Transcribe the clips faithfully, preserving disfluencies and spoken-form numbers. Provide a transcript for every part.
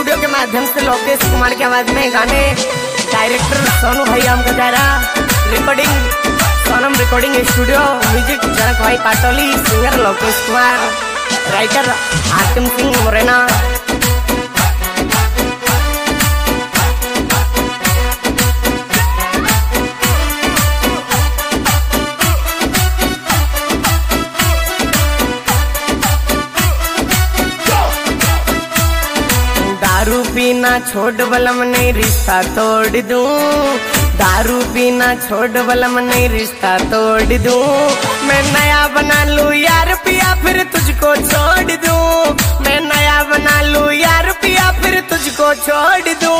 Studio के माध्यम से लोकेश कुमार की आवाज में गाने डायरेक्टर सोनू भाई हमको जा रहा, recording Sonam recording studio, music Janak Bhai Patoli, singer Lokesh Kumar, writer Hakim Singh Morena. दारू पीना छोड़ बलम नहीं रिश्ता तोड़ दूं, दारू पीना छोड़ बलम नहीं रिश्ता तोड़ दूं, मैं नया बना लूं यार पिया फिर तुझको छोड़ दूं, मैं नया बना लूं यार पिया फिर तुझको छोड़ दूं।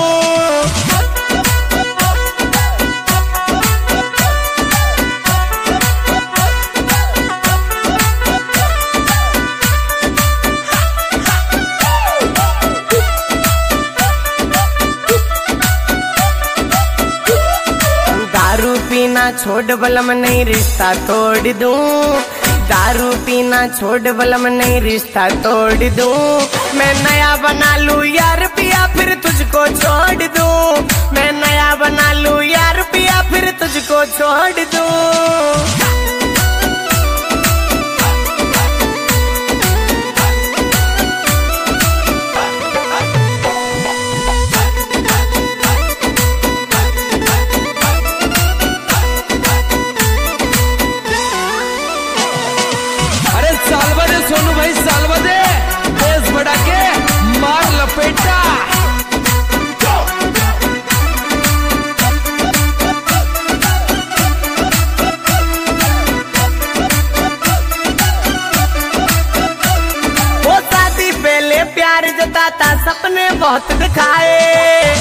दारू पीना छोड़ बलम नहीं रिश्ता तोड़ दूं, दारू पीना छोड़ बलम नहीं रिश्ता तोड़ दूं, मैं नया बना लूं यार पिया फिर तुझको छोड़ दूं, मैं नया बना लूं यार पिया फिर तुझको छोड़ दूं। सोनू भाई सालवा दे बेस बढ़ा के मार लपेटा। वो शादी पहले प्यार जताता सपने बहुत दिखाए,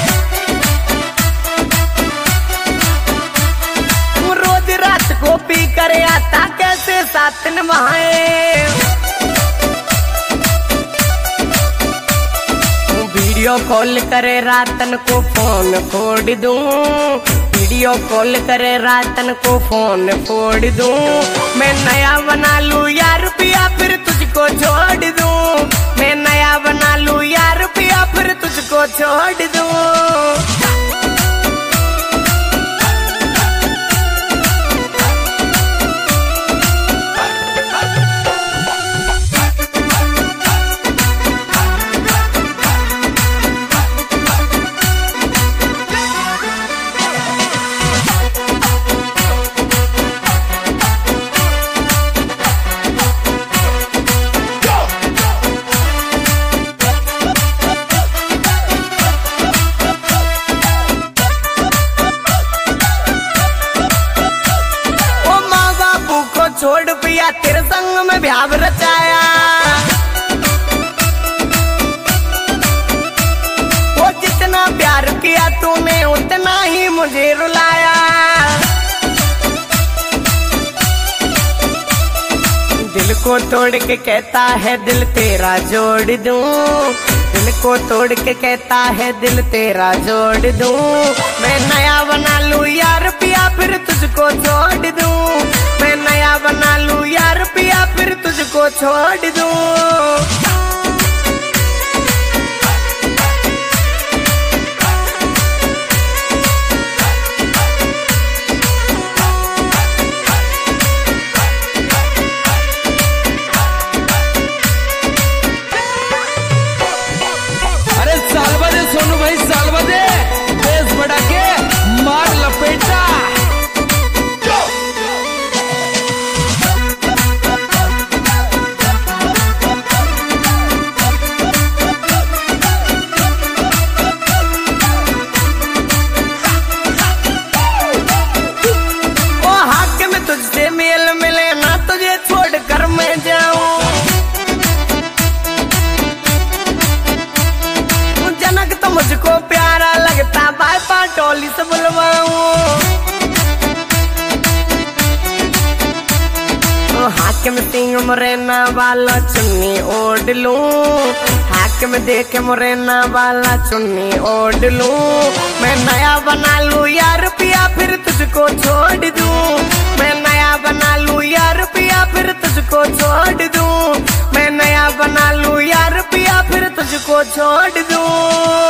रोज रात को पी कर आता कैसे साथ निभाए, वीडियो कॉल करे रातन को फोन फोड़ दूं, वीडियो कॉल करे रातन को फोन फोड़ दूं, मैं नया बना लूं यार पिया फिर तुझको छोड़ दूं, मैं नया बना लूं यार पिया फिर तुझको छोड़ दूं। छोड़ पिया तेरे संग में ब्याह रचाया, वो जितना प्यार किया तूने उतना ही मुझे रुलाया, दिल को तोड़ के कहता है दिल तेरा जोड़ दूं, दिल को तोड़ के कहता है दिल तेरा जोड़ दूं, मैं नया बना लूं यार पिया फिर तुझको छोड़ दूं, मैं नया बना लूं यार पिया फिर तुझको छोड़ दूं। अरे सालवा दे सोनू भाई सालवा दे बेस बढ़ा के मार लपेटा। तुझसे मेल मिले ना तुझे छोड़कर मैं जाऊं, जनक तो मुझको प्यारा लगता बाय पाटोली से बुलवाऊं, हाकिम सिंह मोरेना वाला चुन्नी ओढ़ लूं, हाकिम देख मोरेना वाला चुन्नी ओढ़ लूं, मैं नया बना लूं यार पिया फिर तुझको छोड़ दूं, मैं नया बना लूं यार पिया फिर तुझको छोड़ दूं, मैं नया बना लूं यार पिया फिर तुझको छोड़ दूं।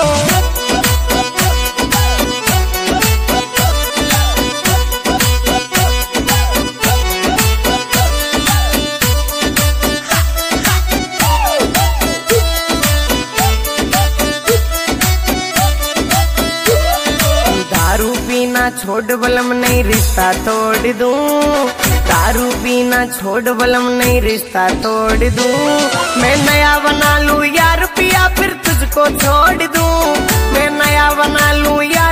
छोड़ बलम नहीं रिश्ता तोड़ दूं, दारू पीना छोड़ बलम नहीं रिश्ता तोड़ दूं। मैं नया बना लूं यार पिया फिर तुझको छोड़ दूं, मैं नया बना लूं यार